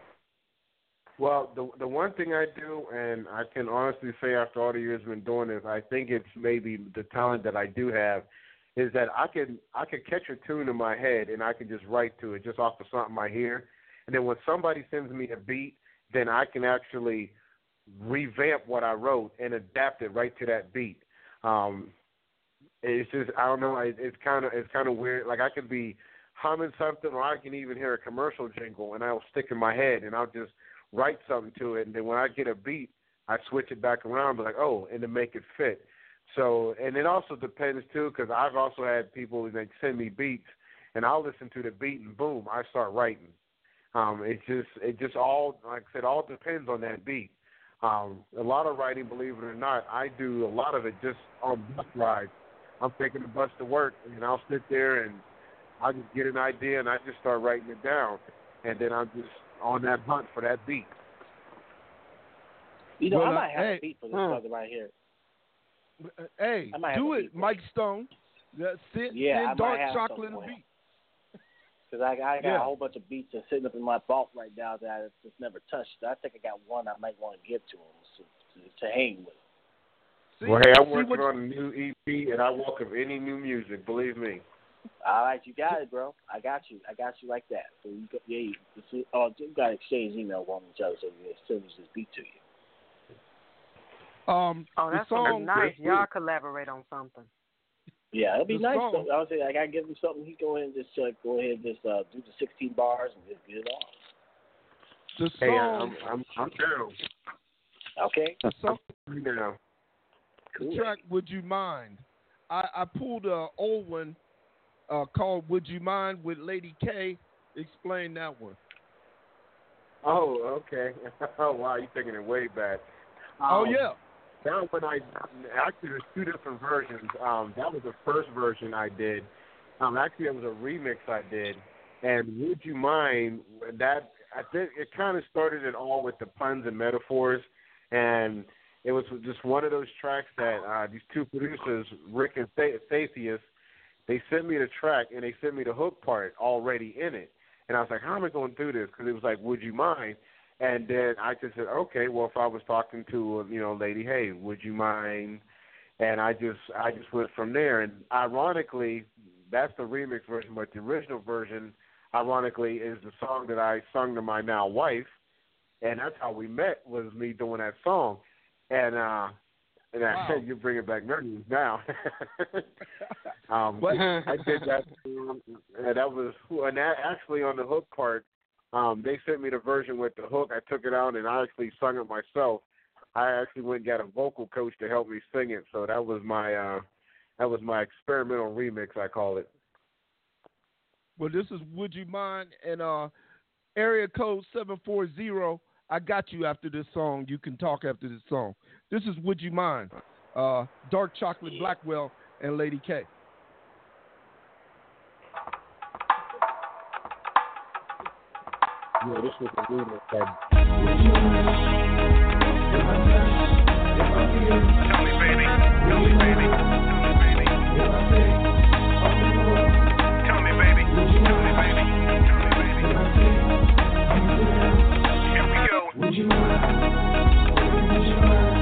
Well, the the one thing I do, and I can honestly say after all the years I've been doing this, I think it's maybe the talent that I do have, is that I can I can catch a tune in my head and I can just write to it just off of something I hear, and then when somebody sends me a beat, then I can actually revamp what I wrote and adapt it right to that beat. Um, it's just I don't know. It, it's kind of it's kind of weird. Like I could be humming something, or I can even hear a commercial jingle, and I'll stick in my head, and I'll just write something to it, and then when I get a beat, I switch it back around, be like, oh, and to make it fit. So, and it also depends too, because I've also had people that send me beats, and I'll listen to the beat, and boom, I start writing. Um, it just, it just all, like I said, all depends on that beat. Um, a lot of writing, believe it or not, I do a lot of it just on bus rides. I'm taking the bus to work, and I'll sit there and I just get an idea, and I just start writing it down, and then I'm just on that hunt for that beat. You know, Well, I uh, might have hey, a beat for this huh. brother right here. Uh, Hey, I might do have a it, beat. Mike Stone. Yeah, send, Yeah, I send might Dark have Chocolate some a for him. beat. Because I, I got Yeah. a whole bunch of beats that's sitting up in my vault right now that I just never touched. I think I got one I might want to give to him to, to, to hang with. See, Well, hey, I'm see working what- on a new E P, and I welcome any new music, believe me. All right, you got it, bro. I got you. I got you like that. So you got, yeah, you, you, see- oh, you got to exchange email with each other so we send this beat to you. Um, Oh, the that's gonna song, be nice. Y'all collaborate on something. Yeah, it'll be The nice. song- Though. I would say, like, I give him something. He go ahead and just uh, go ahead and just uh, do the sixteen bars and just get it on. The Hey, song, I'm I'm I'm down. Okay. the song, I'm down. the track "Would You Mind." I, I pulled a old one uh, called "Would You Mind" with Lady K. Explain that one. Oh, okay. Oh, wow, you're taking it way back. Oh Um, yeah. That one I actually there's two different versions. Um, that was the first version I did. Um, actually, it was a remix I did. And Would You Mind? That I think it kind of started it all with the puns and metaphors, and it was just one of those tracks that uh, these two producers, Rick and Theseus, they sent me the track and they sent me the hook part already in it. And I was like, how am I going to do this? Because it was like, would you mind? And then I just said, okay, well, if I was talking to, you know, lady, hey, would you mind? And I just I just went from there. And ironically, that's the remix version, but the original version, ironically, is the song that I sung to my now wife. And that's how we met, was me doing that song. And uh, and I Wow. said, you're bringing back memories now. um, I did that, and that was, and that actually on the hook part, um, they sent me the version with the hook. I took it out and I actually sung it myself. I actually went and got a vocal coach to help me sing it. So that was my uh, that was my experimental remix, I call it. Well, this is Would You Mind? And uh, area code seven four zero. I got you after this song. You can talk after this song. This is Would You Mind? Uh, Dark Chocolate Blackwell and Lady K. Yeah, this was a remix that. Tell me, baby. Tell me, baby. Tell me, baby. Tell me, baby. Tell me, baby. Here we go. Would you mind? Would you mind?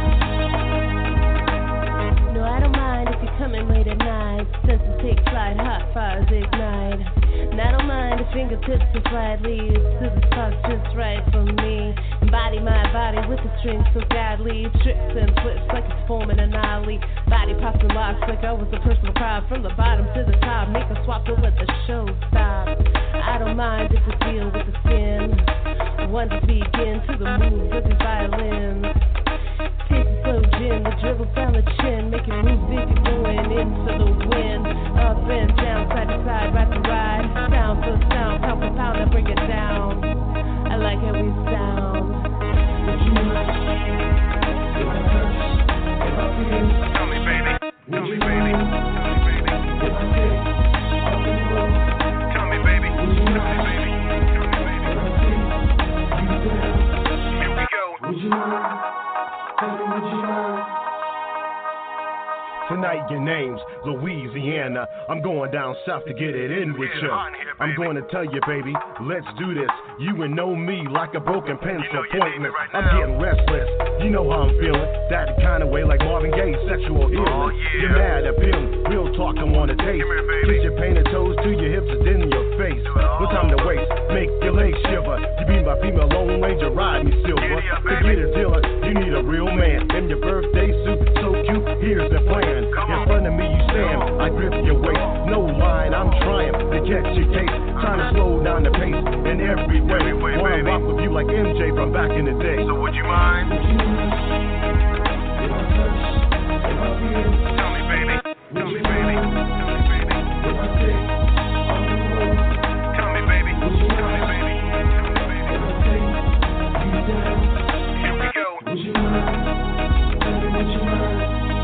No, I don't mind if you're coming late at night. Senses take flight, hot fires ignite. And I don't mind if fingertips and flight leads to the spots just right for me. Embody my body with the strength so godly. Trips and flips like it's forming an ollie. Body pops and locks like I was a personal pride. From the bottom to the top, make a swap to let the show stop. I don't mind if we deal with the spin. One to begin to the moves of the violin. Taste the slow gin, the dribble down the chin. Make it move if you're going into the wind. Up and down, side to side, right to right. Sound for sound, pound for pound, I bring it down. I like how we sound. Tell me, baby. Tell me, baby. Tell me, baby. Tell me, baby. Tell me, baby. Here we go. Would you mind? Tell me, would you mind? Tonight your name's Louisiana. I'm going down south to get it in with you. I'm going to tell you, baby, let's do this. You and know me like a broken pencil pointless. I'm getting restless. You know how I'm feeling. That kind of way like Marvin Gaye, sexual healing. You're mad, appealing. Real talk, I want to taste. Kiss your painted toes to your hips and then your face. No time to waste. Make your legs shiver. You be my female Lone Ranger, ride me silver. To get a dealer, you need a real man. In your birthday suit, so cute, here's the plan. In front of me you stand, I grip your waist. No line, I'm trying to catch your case. Trying to slow down the pace in every way. Wanna rock with you like M J from back in the day. So would you mind? Tell me, baby. Tell me, baby. Tell me, baby. Tell me, baby. Tell me, baby. Here we go. Would you mind? Would you mind?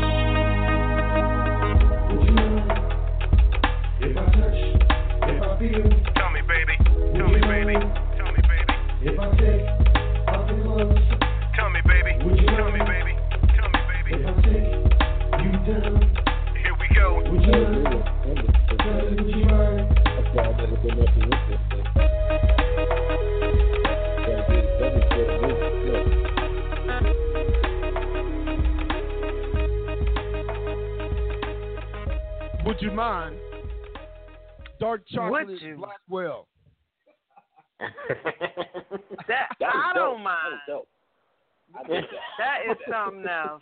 If I touch, if I feel. Tell me, baby. Tell me, baby. Tell me, baby. If I take off the clothes. Tell me, baby. Would you tell me, baby? Tell me, baby. If I take you down. Here we go. Would you mind? Would you mind? That's why I never been up to this thing. Would you mind? Dark Chocolate Would you? Blackwell. That, That was I dope. don't mind. That was dope. I dig that. That is something else.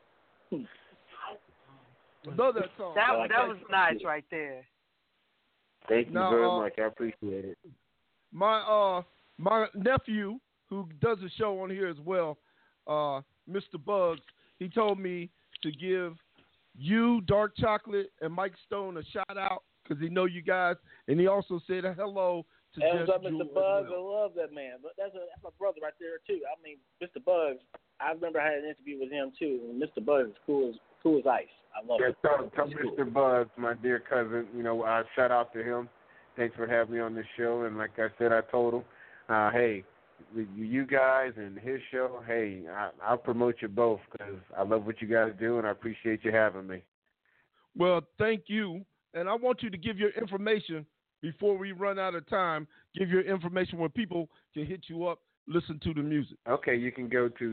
Love that song. That, like that that. was nice right there. Thank you Now, very uh, much. I appreciate it. My uh my nephew who does a show on here as well, uh, Mister Bugs, he told me to give you, Dark Chocolate, and Mike Stone a shout out because he know you guys, and he also said a hello to And what's Jeff up, Mister Jewell as Bugs? well. I love that man. But that's, a, that's my brother right there too. I mean, Mister Bugs. I remember I had an interview with him too. And Mister Bugs is cool as cool as ice. I love Yeah, it. tell, tell He's Mister cool. Buzz, my dear cousin, you know, I shout out to him. Thanks for having me on this show. And like I said, I told him, uh, hey, with you guys and his show, hey, I, I'll promote you both because I love what you guys do and I appreciate you having me. Well, thank you, and I want you to give your information before we run out of time. Give your information where people can hit you up, listen to the music. Okay, you can go to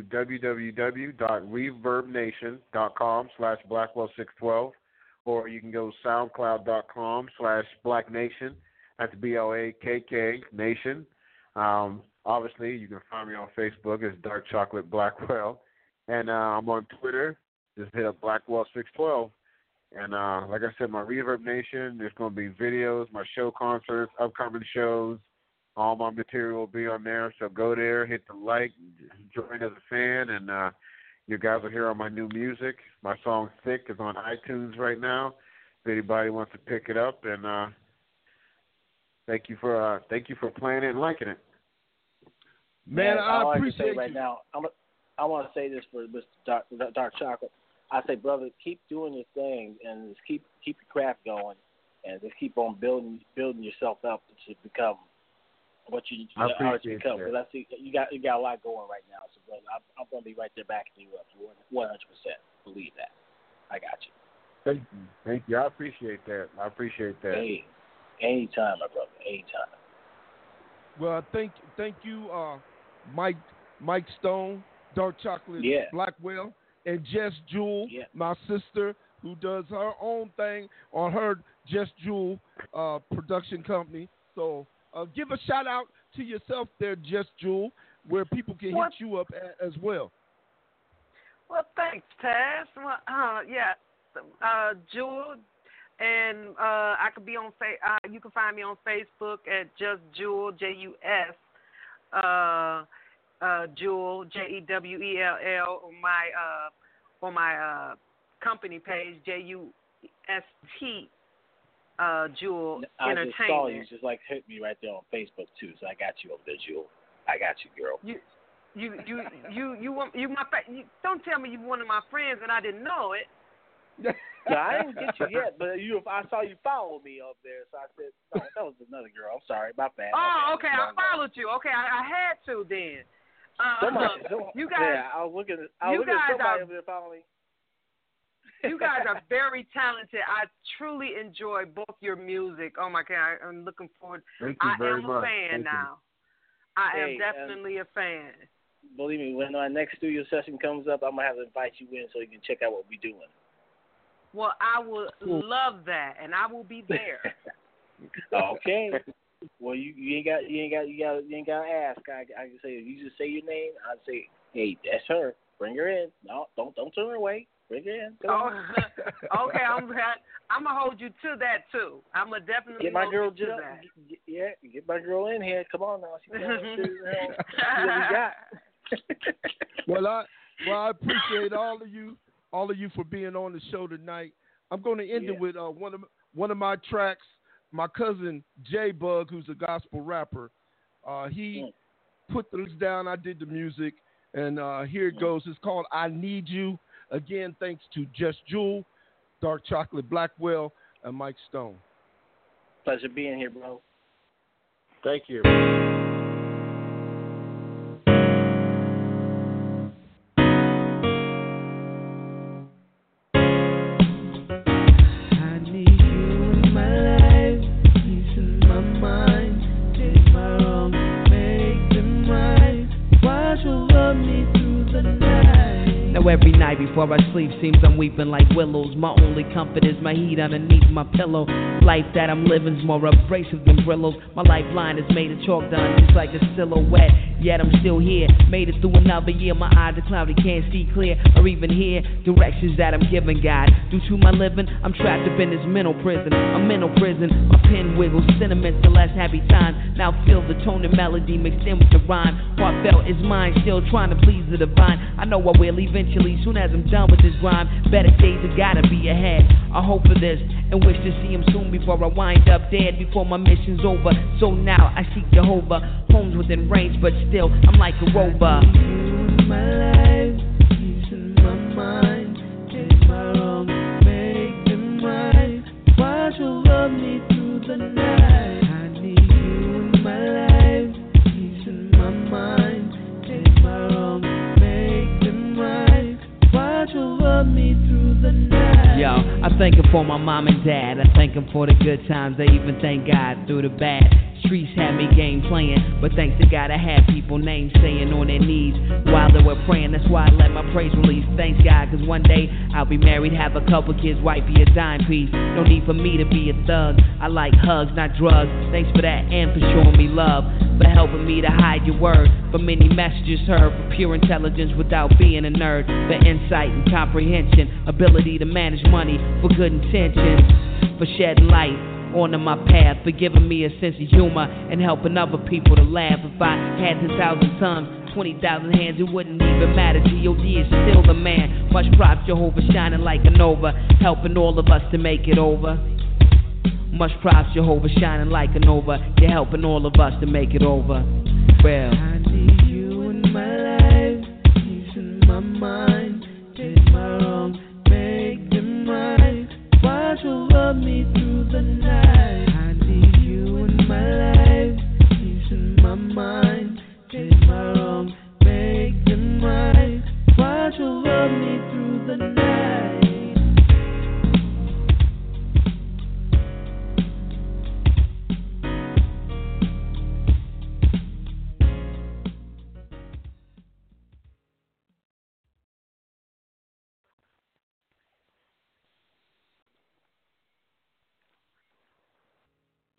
www.reverbnation.com slash blackwell612, or you can go soundcloud.com slash blacknation. That's B L A K K Nation. Um, obviously, you can find me on Facebook as Dark Chocolate Blackwell. And uh, I'm on Twitter. Just hit up Blackwell six twelve. And uh, like I said, my Reverb Nation, there's going to be videos, my show concerts, upcoming shows. All my material will be on there. So go there, hit the like, join as a fan, and uh, you guys will hear on my new music. My song "Thick" is on iTunes right now. If anybody wants to pick it up, and uh, thank you for uh, thank you for playing it and liking it. Man, Man I all appreciate I can say right you. now. I'm a, I want to say this for Mister Dark, Dark Chocolate. I say, brother, keep doing your thing and just keep keep your craft going, and just keep on building building yourself up to become what you I are to appreciate become. that. Because I see you got you got a lot going right now. So, brother, I'm, I'm going to be right there backing you up. one hundred percent. Believe that. I got you. Thank you. Thank you. I appreciate that. I appreciate that. Hey, anytime, my brother. Anytime. Well, thank thank you, uh, Mike Mike Stone, Dark Chocolate Yeah. Blackwell, and Jess Jewel, Yeah. my sister, who does her own thing on her Jess Jewel uh, production company. So uh, give a shout out to yourself there, Jess Jewel, where people can What? hit you up a, as well. Well, thanks, Taz. Well, uh, yeah, uh, Jewel, and uh, I could be on. Fa- uh, you can find me on Facebook at Just Jewel, J U S, uh, uh, Jewel, J E W E L L, on my uh, on my uh, company page, J U S T, uh, Jewel I Entertainment. just saw you. Just like hit me right there on Facebook too. So I got you over there, Jewel. I got you, girl. You, you, you, you, you want you my fa- you, don't tell me you one of my friends and I didn't know it. No, I didn't get you yet, but you. I saw you follow me up there, so I said, "No, that was another girl." I'm sorry, my bad. my Oh, bad. okay. I followed you. Okay, I, I had to then. Uh, Somebody, some- you guys, yeah, I was looking. I you was looking at guys somebody are- over there following me. you guys are very talented. I truly enjoy both your music. Oh my God, I, I'm looking forward. Thank you I very am a much. fan Thank you. now. I Hey, am um, definitely a fan. Believe me, when our next studio session comes up, I'm gonna have to invite you in so you can check out what we're doing. Well, I would love that, and I will be there. Okay. Well, you, you ain't got you ain't got you got you ain't got to ask. I I can say if you just say your name, I'd say, hey, that's her. Bring her in. No, don't don't turn her away. Bring her in. Come Oh, on. okay, I'm I'm gonna hold you to that too. I'm gonna definitely Get my hold girl you to Jill. that. Get, yeah, get my girl in here. Come on now. She wants to see what we got. Well, I well I appreciate all of you, all of you for being on the show tonight. I'm going to end Yeah. it with uh, one of one of my tracks. My cousin J Bug, who's a gospel rapper, uh, he Mm. put this down. I did the music, and uh, here it goes. It's called "I Need You." Again, thanks to Just Jewel, Dark Chocolate Blackwell, and Mike Stone. Pleasure being here, bro. Thank you. I need you in my life, peace in my mind. Take my wrong, make them right. Watch over me through the night. Now every night before I sleep seems I'm weeping like willows. My only comfort is my heat underneath my pillow. Life that I'm living's more abrasive than Brillos. My lifeline is made of chalk done just like a silhouette. Yet I'm still here, made it through another year. My eyes are cloudy, can't see clear or even hear directions that I'm giving God. Due to my living, I'm trapped up in this mental prison. A mental prison, my pen wiggles, sentiments to less happy times. Now feel the tone and melody mixed in with the rhyme. Heartfelt is mine, still trying to please the divine. I know I will eventually, soon as I'm done with this rhyme. Better days have gotta be ahead. I hope for this and wish to see him soon before I wind up dead, before my mission's over. So now I seek Jehovah, homes within range, but still I'm like a rover. My life, peace in my mind. Take my wrong, make them right. Watch over me through the night. I need you in my life, peace in my mind. Take my wrong, make them right. Watch over me through the night. Yo, I thank him for my mom and dad. I thank him for the good times. I even thank God through the bad. Streets had me game playing, but thanks to God I had people names saying on their knees while they were praying. That's why I let my praise release. Thanks God, cause one day I'll be married, have a couple kids, wifey a dime piece. No need for me to be a thug. I like hugs, not drugs. Thanks for that and for showing me love, for helping me to hide your word. For many messages heard, for pure intelligence without being a nerd. For insight and comprehension, ability to manage money for good intentions. For shedding light onto my path, for giving me a sense of humor and helping other people to laugh. If I had ten thousand tongues, twenty thousand hands, it wouldn't even matter. G O D is still the man. Much props, Jehovah shining like a nova, helping all of us to make it over. Much props, Jehovah shining like a nova. You're helping all of us to make it over. Well, I need